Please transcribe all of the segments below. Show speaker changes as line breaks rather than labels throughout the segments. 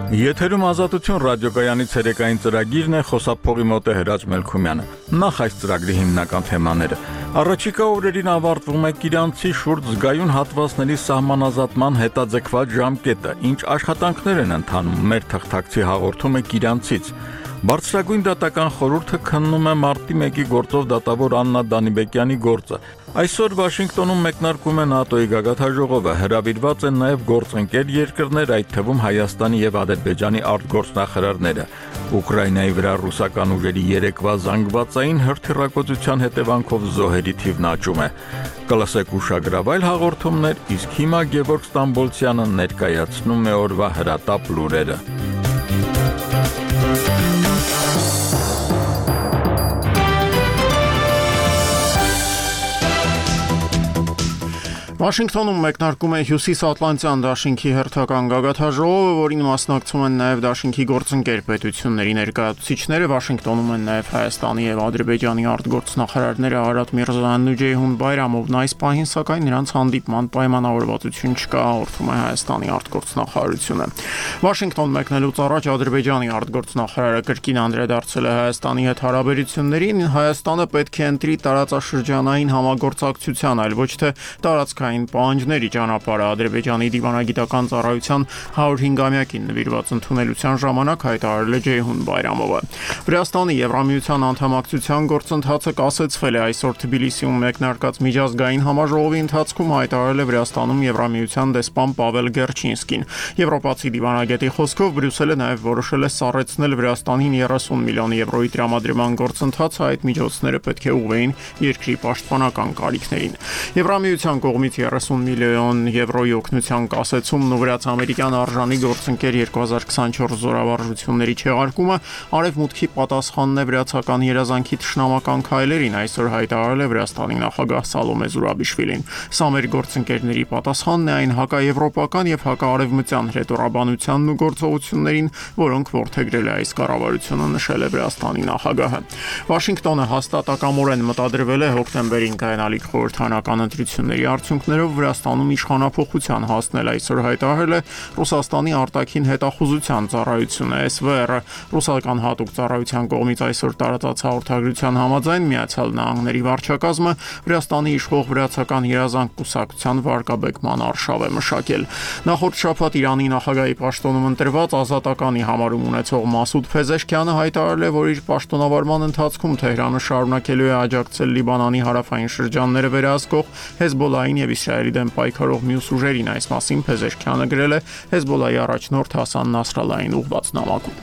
Եթերում ազատություն ռադիոկայանի ցերեկային ծրագիրն է, խոսափողի մոտ է Հրաչ Մելքումյանը։ Նախ այս ծրագրի հիմնական թեմաները։ Առաջիկա օրերին ավարտվում է Կիրանցի շուրջ զգայուն հատվածների սահմանազատման հետաձգված ժամկետը, ինչ աշխատանքներ են ընթանում, մեր թղթակցի հաղորդում է Կիրանցից։ Բարձրագույն դատական խորհուրդը քննում է մարտի 1-ի գործով դատավոր Աննա Դանիբեկյանի գործը։ Այսօր Վաշինգտոնում մեկնարկում է ՆԱՏՕ-ի գագաթնաժողովը, հրավիրված են նաև գործընկեր երկրներ, այդ թվում Հայաստանի եւ Ադրբեջանի արտգործնախարարները։ Ուկրաինայի վրա ռուսական ուժերի երեկվա զանգվածային հրթիռակոծության հետևանքով զոհերի թիվն աճում է։ Կլսեք ուշագրավայր հաղորդումներ, իսկ հիմա Գևորգ Ստամբոլցյանը ներկայացնում է օրվա հրատապ լուրերը։ Վաշինգտոնում մեկնարկում է Հյուսիսատլանտյան դաշինքի հերթական գագաթնաժողովը, որին մասնակցում են նաև դաշինքի գործընկեր պետությունների ներկայացուցիչները, Վաշինգտոնում են նաև Հայաստանի եւ Ադրբեջանի արտգործնախարարները Արադ Միրզոյանն ու Ջեյհուն Բայրամովն, այս պահին սակայն նրանց հանդիպման պայմանավորվածություն չկա, հաղորդում է Հայաստանի արտգործնախարարությունը։ Վաշինգտոն մեկնելուց առաջ Ադրբեջանի արտգործնախարարը կրկին անդրադարձել է Հայաստանի հետ հարաբերություններին, Հայաստանը պետք է ընտրի տարածաշրջանային համագործակցության, այլ ոչ թե տարածքային պահանջների ճանապարհը, Ադրբեջանի դիվանագիտական ծառայության 105-ամյակին նվիրված ընդունելության ժամանակ հայտարարել է Ջեյհուն Բայրամովը։ Վրաստանի Եվրամիության անդամակցության գործընթացը կասեցվել է այսօր Թբիլիսիում մեկնարկած միջազգային համաժողովի ընթացքում հայտարարել է Վրաստանում Եվրամիության դեսպան Պավել Գերչինսկին։ Եվրոպացի դիվանագետի խոսքով Բրյուսելը նաև որոշել է սառեցնել Վրաստանին 30 միլիոն եվրոյի տրամադրման գործընթացը, այդ միջոցները պետք է ուղղվեին երկրի պաշտպանական կարիքներին։ Եվրամիության կողմից 30 միլիոն եվրոյի օգնության կասեցումն ու վրաց-ամերիկյան արժանի գործընկեր 2024 զորավարժությունների չեղարկումը արևմուտքի պատասխանն է վրացական երազանքի թշնամական քայլերին, այսօր հայտարարել է Վրաստանի նախագահ Սալոմե Զուրաբիշվիլին։ Սա մեր գործընկերների պատասխանն է այն հակաեվրոպական եւ հակաարևմտյան հրետորաբանությանն ու գործողություններին, որոնք որդեգրել է այս կառավարությունը, նշել է Վրաստանի նախագահը։ Վաշինգտոնը հաստատակամորեն մտադրվել է հոկտեմբերին կայանալիք խորհրդարանական ընտրությունների արդյունքներով Վրաստանում իշխանափոխության հասնել, այսօր հայտարարել է Ռուսաստանի արտաքին հետախուզության ծառայությունը SVR-ը։ Ռուսական հատուկ ծառայության կողմից այսօր տարածած հաղորդագրության համաձայն Միացյալ Նահանգների վարչակազմը Վրաստանի իշխող վրացական երազանք կուսակցության վարկաբեկման արշավ է մշակել։ Նախորդ շաբաթ Իրանի նախագահի պաշտոնում ընտրված ազատականի համարում ունեցող Մասուդ Փեզեշքյանը հայտարարել է, որ իր պաշտոնավարման ընթացքում Թեհրանը շարունակելու է աջակցել Լիբանանի հարավային շրջանները վերահսկող Հեզբոլլահին եւ Իսրայելի դեմ պայքարող մյուս ուժերին, այս մասին Փեզեշքյանը գրել է Հեզբոլլահի առաջնորդ Հասան Նասրալլահին ուղղված նամակում։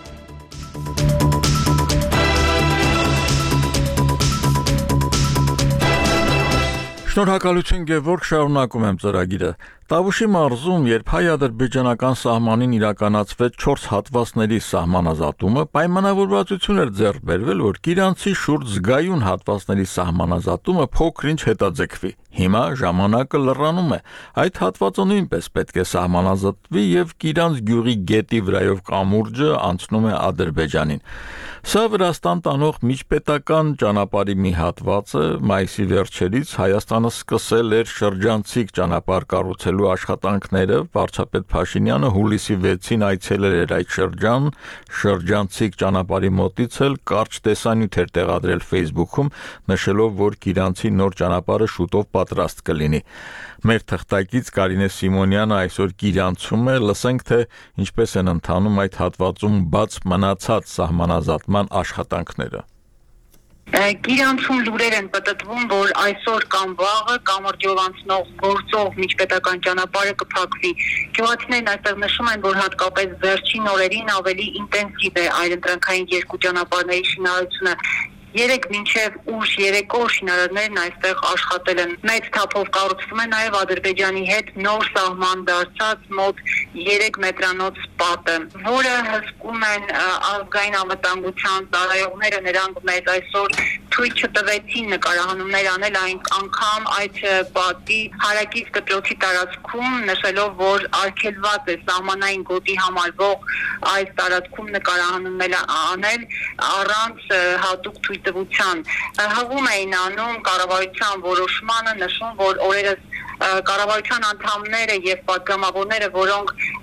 Շնորհակալություն Գևորգ, շարունակում եմ ծրագիրը։ Տավուշի մարզում, երբ հայ-ադրբեջանական սահմանին իրականացվեց 4 հատվածների սահմանազատումը, պայմանավորվածություն էր ձեռք բերվել, որ Կիրանցի շուրջ զգայուն հատվածների սահմանազատումը փոքր-ինչ հետաձգվի։ Հիմա ժամանակը լռանում է։ Այդ հատվածը նույնպես պետք է սահմանազատվի եւ Կիրանց գյուղի գետի վրայով կամուրջը անցնում է Ադրբեջանին։ Սա Վրաստան տանող միջպետական ճանապարհի մի հատված է, մայիսի վերջերից Հայաստանը սկսել էր շրջանցիկ ճանապարհ կառուցելու աշխատանքները, վարչապետ Փաշինյանը հուլիսի 6-ին այցելել էր այդ շրջանցիկ ճանապարհի մոտից էլ կարճ տեսանյութ էր տեղադրել Facebook-ում, նշելով, որ Կիրանցի նոր ճանապարհը շուտով պատրաստ կլինի։ Մեր թղթակից Կարինե Սիմոնյանը այսօր Կիրանցում է, լսենք, թե ինչպես են ընթանում այդ հատվածում բաց մնացած սահմանազատման աշխատանքները։
Կիրանցում լուրեր են պտտվում, որ այսօր կամ վաղը կամրջով անցնող գործող միջպետական ճանապարհը կփակվի։ Գյուղացիներն այստեղ նշում են, որ հատկապես վերջին օրերին ավելի ինտենսիվ է այլընտրանքային երկու ճանապարհների շինարարությունը։ 3 մինչև ուշ երեկո շինարարներն այստեղ աշխատել են։ Մեծ թափով կառուցվում է նաև Ադրբեջանի հետ նոր սահման դարձած մոտ 3 մետրանոց պատը, որը հսկում են ազգային անվտանգության ծառայողները, նրանք մեզ այսօր թույլ չտվեցին նկարահանումներ անել անգամ այդ պատի հարակից դպրոցի տարածքում, նշելով, որ արգելված է սահմանային գոտի համարվող այս տարածքում նկարահանումներ անել առանց հատուկ թույլտվության։ Հղում էին անում կառավարության որոշմանը, նշում, որ օրերս կառավարության անդամները եւ պատգամավորները, որոնք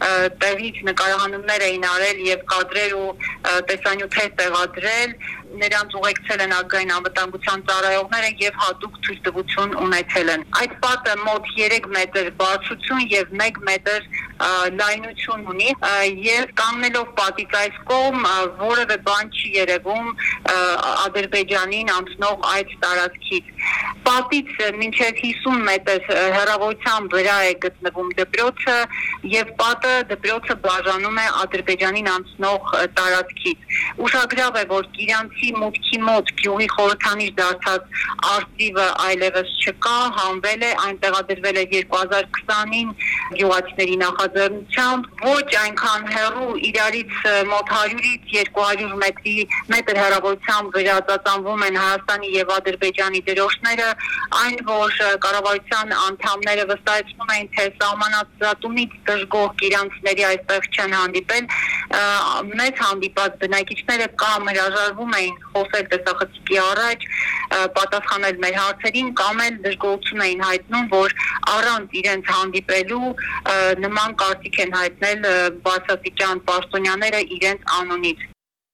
տեղից նկարահանումներ էին արել եւ կադրեր ու տեսանյութեր տեղադրել, նրանց ուղեկցել են ազգային անվտանգության ծառայողները եւ հատուկ ցույցտվություն ունեցել են։ Այդ պատը մոտ 3 մետր բարձրություն եւ 1 մետր լայնություն ունի եւ կանգնելով պատից այս կողմ որևէ բան չի երևում Ադրբեջանին անցնող այդ տարածքից։ Պատից մինչև 50 մետր հեռավորության վրա է գտնվում դպրոցը եւ պատը դպրոցը բաժանում է Ադրբեջանին անցնող տարածքից։ Ուշագրավ է, որ Կիրանցի մուտքի մոտ գյուղի խորհրդանիշ դարձած արծիվը այլևս չկա, հանվել է, այն տեղադրվել է 2020-ին գյուղացիների նախաձեռնությամբ, ոչ այնքան հեռու իրարից մոտ 100-ից 200 մետր հեռավորությամբ վրա ծածանվում են Հայաստանի եւ Ադրբեջանի դրոշները, այն որ կառավարության անդամները վստահեցնում էին, թե սահմանադրումից դժգոհ իրանցիների այստեղ չեն հանդիպել, մեծ հանդիպած բնակիչները կամ հրաժարվում էին խոսել տեսախցիկի առաջ, պատասխանել մեր հարցերին, կամ էլ դժգոհություն էին հայտնում, որ առանց իրենց հանդիպելու նման կարծիք են հայտնել բարձրաստիճան պաշտոնյաները իրենց անունից։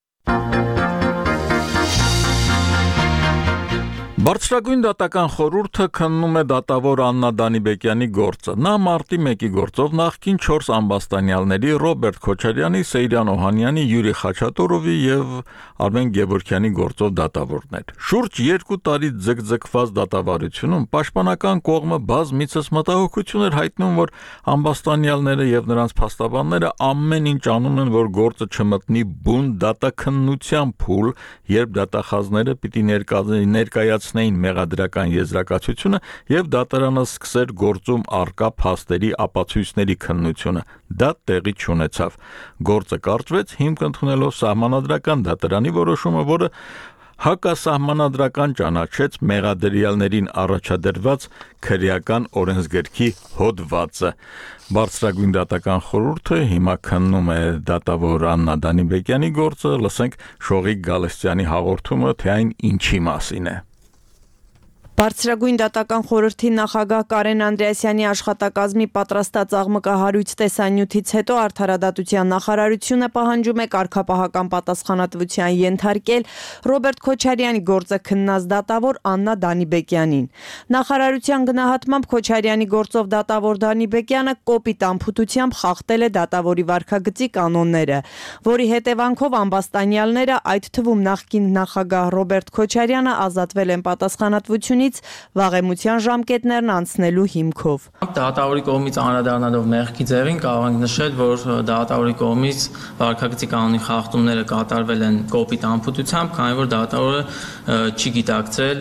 Բարձրագույն դատական խորհուրդը քննում է դատավոր Աննա Դանիբեկյանի գործը։ Նա մարտի 1-ի գործով նախկին 4 ամբաստանյալների Ռոբերտ Քոչարյանի, Սեյրան Օհանյանի, Յուրի Խաչատուրովի եւ Արմեն Գևորգյանի գործով դատավորն էր։ Շուրջ 2 տարի ձգձգված դատավարությունում պաշտպանական կողմը բազմիցս մտահոգություն էր հայտնում, որ ամբաստանյալները եւ նրանց փաստաբանները ամեն ինչ անում են, որ գործը չմտնի բուն դատաքննության փուլ, երբ դատախազները պիտի ներկայացնեին մեղադրական եզրակացությունը եւ դատարանը սկսեր գործում առկա փաստերի ապացույցների քննությունը։ Դա տեղի չունեցավ։ Գործը կարճվեց հիմք ընդունելով սահմանադրական դատարանի որոշումը, որը հակասահմանադրական ճանաչեց մեղադրյալներին առաջադրված քրեական օրենսգրքի հոդվածը։ Բարձրագույն դատական խորհուրդը հիմա քննում է դատավոր Աննա Դանիբեկյանի գործը, լսենք Շողիկ Գալստյանի հաղորդումը, թե այն ինչի մասին է։
Բարձրագույն դատական խորհրդի նախագահ Կարեն Անդրեասյանի աշխատակազմի պատրաստած աղմկահարույց տեսանյութից հետո Արդարադատության նախարարությունը պահանջում է կարգապահական պատասխանատվության ենթարկել Ռոբերտ Քոչարյանի գործը քննած դատավոր Աննա Դանիբեկյանին։ Նախարարության գնահատմամբ Քոչարյանի գործով դատավոր Դանիբեկյանը կոպիտ անփութությամբ խախտել է դատավորի վարքագծի կանոնները, որի հետևանքով ամբաստանյալները, այդ թվում նախկին նախագահ Ռոբերտ Քոչարյանը, ազատվել են պատասխանատվությունից վաղեմության ժամկետներն անցնելու հիմքով։
Դատավորի կողմից անդրադառնալով մեղքի ձևին կարող ենք նշել, որ դատավորի կողմից վարքագծի կանոնի խախտումները կատարվել են կոպիտ անփութությամբ, քանի որ դատավորը չի գիտակցել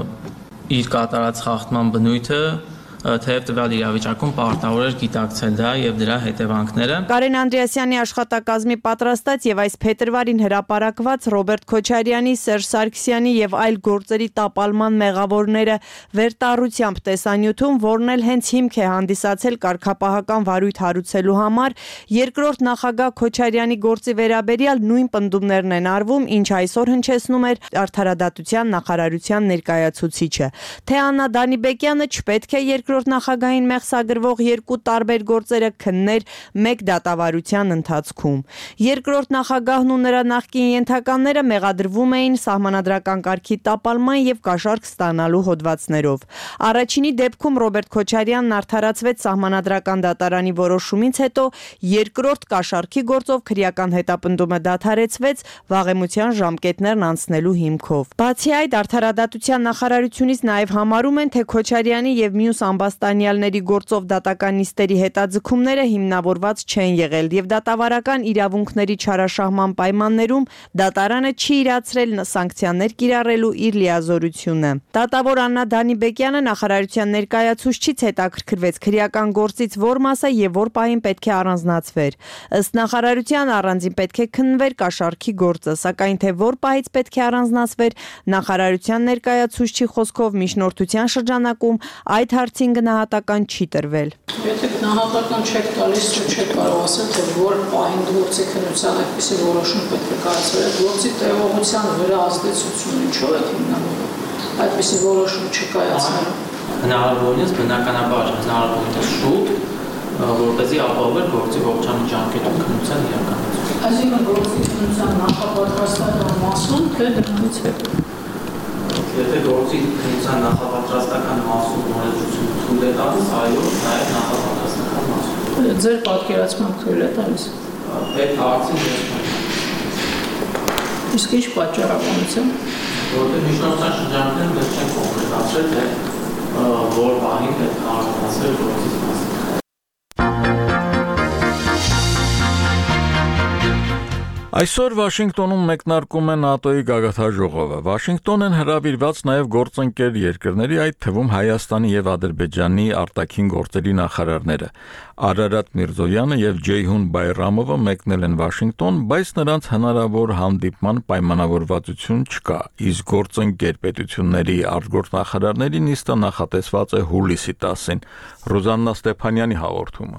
իր կատարած խախտման բնույթը, թեև տվյալ իրավիճակում պարտավոր էր գիտակցել դա եւ դրա հետևանքները։
Կարեն Անդրեասյանի աշխատակազմի պատրաստած եւ այս փետրվարին հրապարակված Ռոբերտ Քոչարյանի, Սերժ Սարգսյանի եւ այլ գործերի տապալման մեղավորները վերտառությամբ տեսանյութում, որն էլ հենց հիմք է հանդիսացել կարգապահական վարույթ հարուցելու համար, երկրորդ նախագահ Քոչարյանի գործի վերաբերյալ նույն պնդումներն են արվում, ինչ այսօր հնչեցնում էր Արդարադատության նախարարության ներկայացուցիչը, թե Աննա Դանիբեկյանը չպետք է երկրորդ նախագահին մեղսագրվող 2 տարբեր գործերը քններ մեկ դատավարության ընթացքում։ Երկրորդ նախագահն ու նրա նախկին ենթականները մեղադրվում էին սահմանադրական կարգի տապալման եւ կաշառք ստանալու հոդվածներով։ Առաջինի դեպքում Ռոբերտ Քոչարյանն արդարացվեց սահմանադրական դատարանի որոշումից հետո, երկրորդ կաշառքի գործով քրեական հետապնդումը դադարեցվեց վաղեմության ժամկետներն անցնելու հիմքով։ Բացի այդ, Արդարադատության նախարարությունից նաեւ համարում են, թե Քոչարյանի եւ մյուս ամբաստանյալների գործով դատական նիստերի հետաձգումները հիմնավորված չեն եղել եւ դատավարական իրավունքների չարաշահման պայմաններում դատարանը չի իրացրել սանկցիաներ կիրառելու իր լիազորությունը։ Դատավոր Աննա Դանիբեկյանը նախարարության ներկայացուցչից հետաքրքրվեց քրեական գործից որ մասը եւ որ պահին պետք է առանձնացվեր։ Ըստ նախարարության առանձին պետք է քննվեր կաշառքի գործը, սակայն թե որ պահից պետք է առանձնացվեր, նախարարության ներկայացուցչի խոսքով միջնորդության շրջանակում այդ հարցին գնահատական չի տրվել։
Եթե գնահատական չեք տալիս, չեք կարող ասել, թե որ պահին գործի քննության այդպիսի որոշում պետք է կայացվեր, գործի տևողության վրա ազդեցությունը ինչով է հիմնավորվում, այդպիսի որոշում չկայացնելու։
Հնարավորինս բնականաբար հնարավորինս շուտ որպեսզի ապահովեր գործի ողջամիջանկետում քննության իրականացումը։
Այսինքն գործի քննության նախապատրաստական մասում թե դրանից հետո։
Եթե գործի քննության նախապատրաստական մասում նորաձևություն թույլ է տալիս, այո, նաև նախապատրաստական մասում։
Ձեր պատկերացման թույլ է տալիս։
Այդ հարցին ես
Իսկ ինչ պատճառաբանությամբ։
որտեղ միջնորդության շրջաններում դեռ չեն կոնկրետացրել, թե որ բանին պետք է արտահայտել գործից մասը։
Այսօր Վաշինգտոնում մեկնարկում է ՆԱՏՕ-ի գագաթաժողովը։ Վաշինգտոն են հրավիրված նաև գործընկեր երկրների, այդ թվում Հայաստանի եւ Ադրբեջանի արտաքին գործերի նախարարները։ Արարատ Միրզոյանը եւ Ջեյհուն Բայրամովը մեկնել են Վաշինգտոն, բայց նրանց հնարավոր հանդիպման պայմանավորվածություն չկա։ Իսկ գործընկեր պետությունների արտգործնախարարների նիստը նախատեսված է հուլիսի 10-ին։ Ռոզաննա Ստեփանյանի հաղորդումը։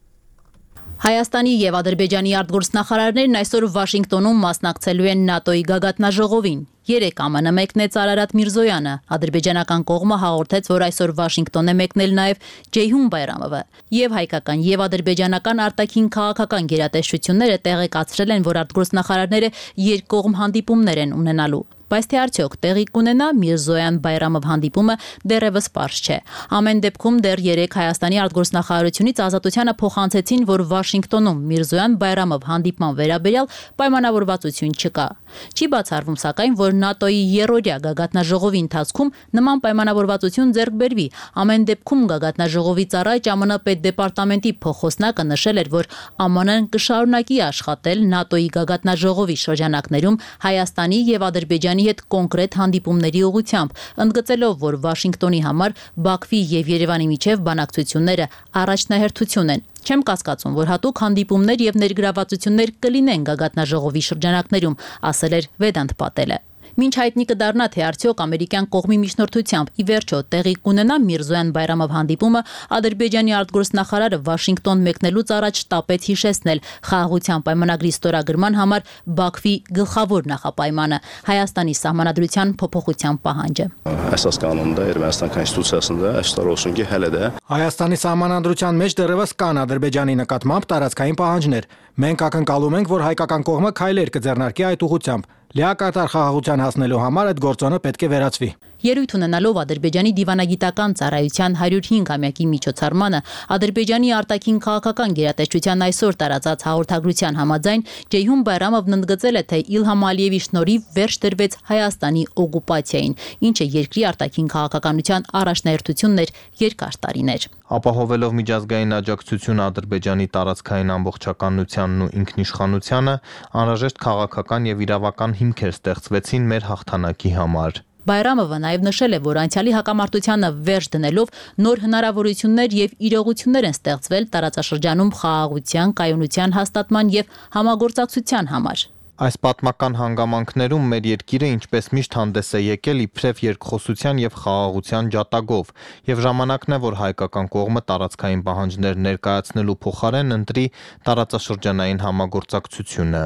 Հայաստանի եւ Ադրբեջանի արտգործնախարարներն այսօր Վաշինգտոնում մասնակցելու են ՆԱՏՕ-ի գագաթնաժողովին։ 3 ԱՄՆ մեկնեց Արարատ Միրզոյանը, ադրբեջանական կողմը հաղորդեց, որ այսօր Վաշինգտոն է մեկնել նաև Ջեյհուն Բայրամովը, եւ հայկական եւ ադրբեջանական արտաքին քաղաքական գերատեսչությունները տեղեկացրել են, որ արտգործնախարարները երկկողմ հանդիպումներ են ունենալու։ Բայց թե արդյոք տեղի կունենա Միրզոյան-Բայրամով հանդիպումը դեռևս պարզ չէ։ Ամեն դեպքում դեռ 3 Հայաստանի արտգործնախարարությունից Ազատությանը փոխանցեցին, որ Վաշինգտոնում Միրզոյան-Բայրամով հանդիպման վերաբերյալ պայմանավորվածություն չկա։ Չի բացառվում սակայն, որ ՆԱՏՕ-ի երրորդյա գագաթնաժողովի ընթացքում նման պայմանավորվածություն ձեռք բերվի։ Ամեն դեպքում գագաթնաժողովից առաջ ԱՄՆ պետդեպարտամենտի փոխոսնակը նշել էր, որ ԱՄՆ-ն կշարունակի աշխատել ՆԱՏՕ-ի գագաթնաժողովի շրջանակներում Հայաստանի եւ Ադրբեջանի հետ կոնկրետ հանդիպումների ուղղությամբ, ընդգծելով, որ Վաշինգտոնի համար Բաքվի եւ Երևանի միջև բանակցությունները առաջնահերթություն են։ Չեմ կասկածում, որ հատուկ հանդիպումներ եւ ներգրավվածություններ կլինեն գագաթնաժողովի շրջանակներում, ասել էր Վեդանտ Պատելը։ Մինչ հայտնի կդառնա, թե արդյոք ամերիկյան կողմի միջնորդությամբ ի վերջո տեղի կունենա Միրզոյան-Բայրամով հանդիպումը, Ադրբեջանի արտգործնախարարը Վաշինգտոն մեկնելուց առաջ շտապեց հիշեցնել խաղաղության պայմանագրի ստորագրման համար Բաքվի գլխավոր նախապայմանը՝ Հայաստանի սահմանադրության փոփոխության պահանջը։
Əsas qanunda Ermənistan konstitusiyasında əksər olsun ki, hələ də
Հայաստանի սահմանադրության մեջ դեռևս կան Ադրբեջանի նկատմամբ տարածքային պահանջներ։ Մենք ակնկալում ենք, որ հայկական կողմը քայլեր կձեռնարկի այդ ուղղությամբ։ Լիակատար խաղաղության հասնելու համար այդ գործոնը պետք է վերացվի։
Ելույթ ունենալով Ադրբեջանի դիվանագիտական ծառայության 105-ամյակի միջոցառմանը Ադրբեջանի արտաքին քաղաքական գերատեսչության այսօր տարածած հաղորդագրության համաձայն Ջեյհուն Բայրամովն ընդգծել է, թե Իլհամ Ալիևի շնորհիվ վերջ դրվեց Հայաստանի օկուպացիային, ինչը երկրի արտաքին քաղաքականության առաջնահերթությունն էր երկար տարիներ։
Ապահովելով միջազգային աջակցություն Ադրբեջանի տարածքային ամբողջականությանն ու ինքնիշխանությանը, անհրաժեշտ քաղաքական եւ իրավական հիմքեր ստեղծվեցին մեր հաղթանակի համար։
Բայրամովը նաև նշել է, որ անցյալի հակամարտությանը վերջ դնելով նոր հնարավորություններ եւ իրողություններ են ստեղծվել տարածաշրջանում խաղաղության, կայունության հաստատման եւ համագործակցության համար։
Այս պատմական հանգամանքներում մեր երկիրը ինչպես միշտ հանդես է եկել իբրև երկխոսության եւ խաղաղության ջատագով, եւ ժամանակն է, որ հայկական կողմը տարածքային պահանջներ ներկայացնելու փոխարեն ընտրի տարածաշրջանային համագործակցությունը։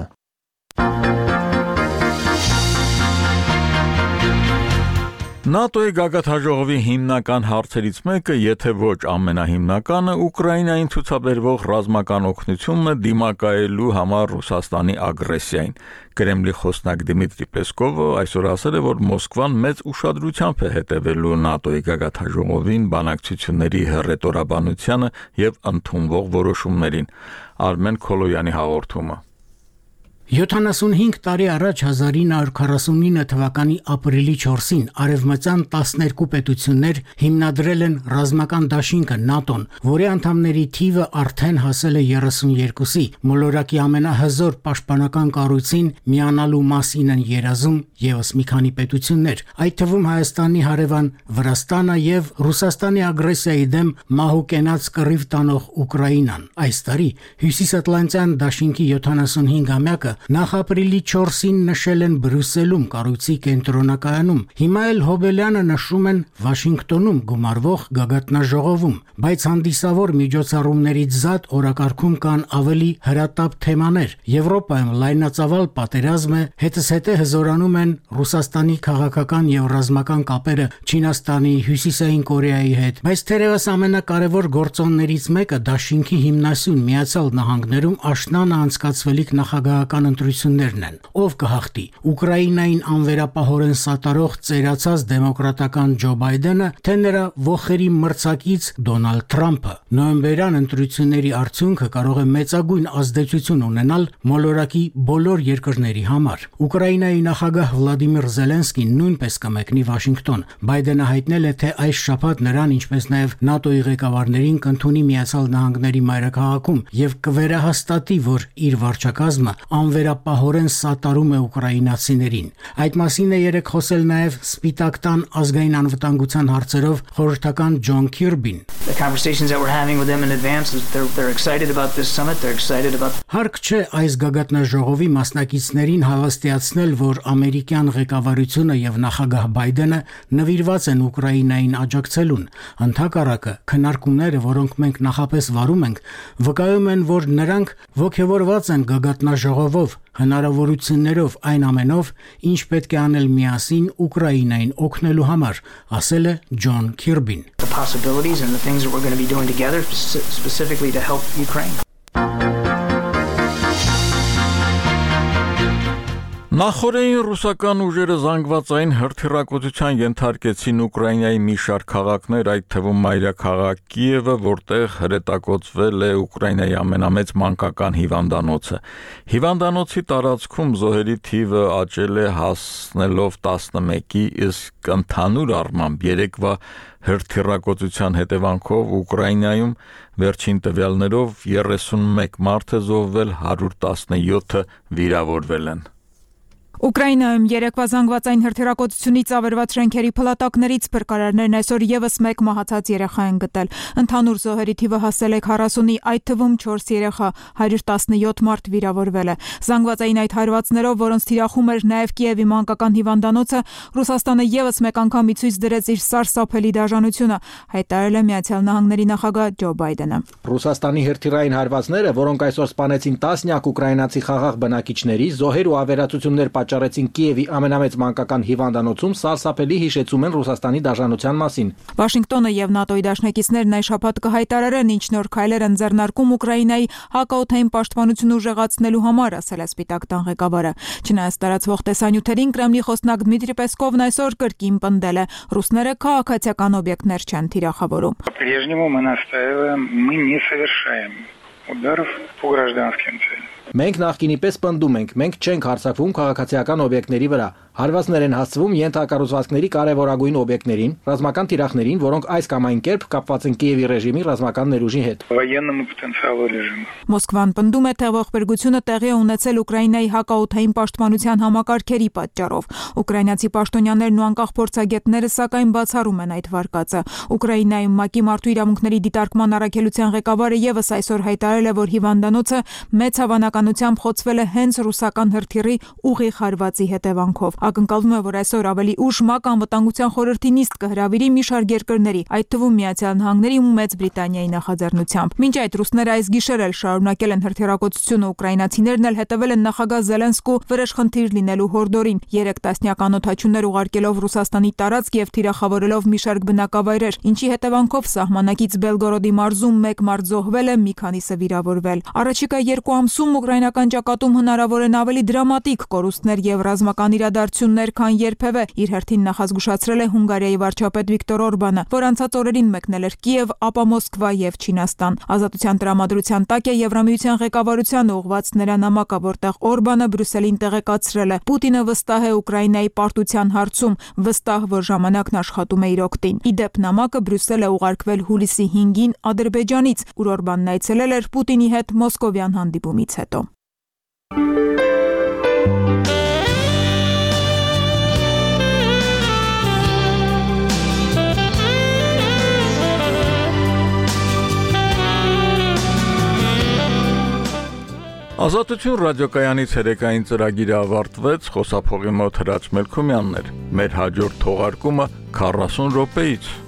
ՆԱՏՕ-ի գագաթաժողովի հիմնական հարցերից մեկը, եթե ոչ ամենահիմնականը, Ուկրաինային ցուցաբերվող ռազմական օգնությունն է դիմակայելու համար Ռուսաստանի ագրեսիային։ Կրեմլի խոսնակ Դիմիտրի Պեսկովը այսօր ասել է, որ Մոսկվան մեծ ուշադրությամբ է հետևելու ՆԱՏՕ-ի գագաթաժողովին, բանակցությունների հռետորաբանությանը եւ ընդունվող որոշումներին։ Արմեն Քոլոյանի հաղորդումը։
75 տարի առաջ 1949 թվականի ապրիլի 4-ին արևմտյան 12 պետություններ հիմնադրել են ռազմական դաշինքը ՆԱՏՕ-ն, որի անդամների թիվը արդեն հասել է 32-ի։ Մոլորակի ամենահզոր պաշտպանական կառույցին միանալու մասին են երազում եւս մի քանի պետություններ, այդ թվում Հայաստանի հարևան Վրաստանը եւ Ռուսաստանի ագրեսիայի դեմ մահու կենաց կռիվ տանող Ուկրաինան։ Այս տարի Հյուսիսատլանտյան դաշինքի 75-ամյակը նախ ապրիլի 4-ին նշել են Բրյուսելում կառույցի կենտրոնակայանում, հիմա էլ Հոբելյանը նշում են Վաշինգտոնում գումարվող գագաթնաժողովում, բայց հանդիսավոր միջոցառումներից զատ օրակարգում կան ավելի հրատապ թեմաներ։ Եվրոպայում լայնածավալ պատերազմ է, հետզհետե հզորանում են Ռուսաստանի քաղաքական եւ ռազմական կապերը Չինաստանի, Հյուսիսային Կորեայի հետ, բայց թերևս ամենակարևոր գործոններից մեկը դաշինքի հիմնասյուն Միացյալ Նահանգներում աշնանը անցկացվելիք նախագահական ընտրություններն են։ Ով կհաղթի՝ Ուկրաինային անվերապահորեն սատարող ծերացած դեմոկրատական Ջո Բայդենը, թե նրա ոխերի մրցակից Դոնալդ Թրամփը։ Նոյեմբերյան ընտրությունների արդյունքը կարող է մեծագույն ազդեցություն ունենալ մոլորակի բոլոր երկրների համար։ Ուկրաինայի նախագահ Վլադիմիր Զելենսկին նույնպես կմեկնի Վաշինգտոն։ Բայդենը հայտնել է, թե այս շաբաթ նրան, ինչպես նաև ՆԱՏՕ-ի ղեկավարներին կընդունի Միացյալ Նահանգների մայրաքաղաքում եւ կվերահաստատի, որ իր վարչակազմը անվերապահորեն սատարում է ուկրաինացիներին։ Այդ մասին է երեկ խոսել նաև Սպիտակ տան ազգային անվտանգության հարցերով խորհրդական Ջոն Քիրբին։ Հարկ չէ այս գագաթնաժողովի մասնակիցներին հավաստիացնել, որ ամերիկյան ղեկավարությունը եւ նախագահ Բայդենը նվիրված են Ուկրաինային աջակցելուն։ Ընդհակառակը, քննարկումները, որոնք մենք նախապես վարում ենք, վկայում են, որ նրանք ոգևորված են գագաթնաժողովով, հնարավորություններով, այն ամենով, ինչ պետք է անել միասին Ուկրաինային օգնելու համար, ասել է Ջոն Քիրբին։
Նախորդին ռուսական ուժերը զանգվածային հրթիռակոծության ենթարկեցին Ուկրաինայի մի շարք քաղաքներ, այդ թվում մայրաքաղաք Կիևը, որտեղ հրետակոծվել է Ուկրաինայի ամենամեծ մանկական հիվանդանոցը։ Հիվանդանոցի տարածքում զոհերի թիվը աճել է հասնելով 11-ի, իսկ ընդհանուր առմամբ երեկվա հրթիռակոծության հետևանքով Ուկրաինայում վերջին տվյալներով 31 մարդ է զոհվել, 117-ը վիրավորվել են։
Ուկրաինայում երեկվա զանգվածային հրթիռակոծությունից ավերված շենքերի փլատակներից փրկարարներն այսօր եւս մեկ մահացած երեխա են գտել։ Ընդհանուր զոհերի թիվը հասել է 40-ի, այդ թվում 4 երեխա, 117 մարդ վիրավորվել է։ Զանգվածային այդ հարվածներով, որոնց թիրախում էր նաեւ Կիևի մանկական հիվանդանոցը, Ռուսաստանը եւս մեկ անգամ ի ցույց դրեց իր սարսափելի դաժանությունը, հայտարարել է Միացյալ Նահանգների նախագահ Ջո Բայդենը։
Ռուսաստանի հրթիռային հարվածները, որոնք այսօր սպանեցին տասնյակ ուկրաինացի խաղաղ բնակիչների, զոհեր ու ավերածություններ պատճառեցին Կիևի ամենամեծ մանկական հիվանդանոցում, սարսափելի հիշեցում են Ռուսաստանի դաժանության մասին։
Վաշինգտոնը եւ ՆԱՏՕ-ի դաշնակիցներն այս շաբաթ կհայտարարեն ինչ նոր քայլեր են ձեռնարկում Ուկրաինայի հակաօդային պաշտպանությունը ուժեղացնելու համար, ասել է Սպիտակ տան ղեկավարը։ Չնայած տարածվող տեսանյութերին, Կրեմլի խոսնակ Դմիտրի Պեսկովն այսօր կրկին պնդել է, ռուսները քաղաքացիական օբյեկտներ չեն թիրախավորում։
Մենք նախկինի պես պնդում ենք, մենք չենք հարձակվում քաղաքացիական օբյեկտների վրա։ Հարվածներ են հասցվում ենթակառուցվածքների կարևորագույն օբյեկտներին, ռազմական թիրախներին, որոնք այս կամ այն կերպ կապված են Կիևի ռեժիմի ռազմական ներուժի հետ։
Մոսկվան պնդում է, թե ողբերգությունը տեղի է ունեցել Ուկրաինայի հակաօդային պաշտպանության համակարգերի պատճառով։ Ուկրաինացի պաշտոնյաներն ու անկախ փորձագետները սակայն բացառում են այդ վարկածը։ Ուկրաինայում ՄԱԿ-ի մարդու իրավունքների դիտարկման առաքելության ղեկավարը եւս այսօր հայտարարել է, որ հիվանդանոցը մեծ հավանականությամբ խոցվել է հենց ռուսական հրթիռի ուղիղ հարվածի հետևանքով։ Ակնկալվում է, որ այսօր ավելի ուշ ՄԱԿ անվտանգության խորհրդի նիստ կհրավիրի մի շարք երկրների, այդ թվում Միացյալ Նահանգների ու Մեծ Բրիտանիայի նախաձեռնությամբ։ Մինչ այդ ռուսները այս գիշեր էլ շարունակել են հրթիռակոծությունը, ուկրաինացիներն էլ հետևել են նախագահ Զելենսկու վրեժխնդիր լինելու հորդորին, 3 տասնյակ անօդաչուներ ուղարկելով Ռուսաստանի տարածք եւ թիրախավորելով մի շարք բնակավայրեր, ինչի հետևանքով սահմանակից Բելգորոդի մարզում 1 մարդ զոհվել է, մի քանիսը վիրավորվել։ Առաջիկա 2 ամսում ուկրաինական ճակատում հնարավոր են ավելի դրամատիկ կորուստներ եւ ռազմական իրադարձություններ, քան երբևէ, իր հերթին նախազգուշացրել է Հունգարիայի վարչապետ Վիկտոր Օրբանը, որ անցած օրերին մեկնել էր Կիև, ապա Մոսկվա եւ Չինաստան։ Ազատության տրամադրության տակ է Եվրամիության ղեկավարության ուղղված նրա նամակը, որտեղ Օրբանը Բրյուսելին տեղեկացրել է. Պուտինը վստահ է Ուկրաինայի պարտության հարցում, վստահ, որ ժամանակն աշխատում է իր օգտին։ Ի դեպ, նամակը Բրյուսել է ուղարկվել հուլիսի 5-ին Ադրբեջանից, ուր Օրբանն այցելել էր Պուտինի հետ մոսկովյան հանդիպումից հետո։
Ազատություն ռադիոկայանից երեկային ծրագիրը ավարտվեց, խոսափողի մոտ Հրաչ Մելքումյանն էր։ Մեր հաջորդ թողարկումը 40 րոպեից։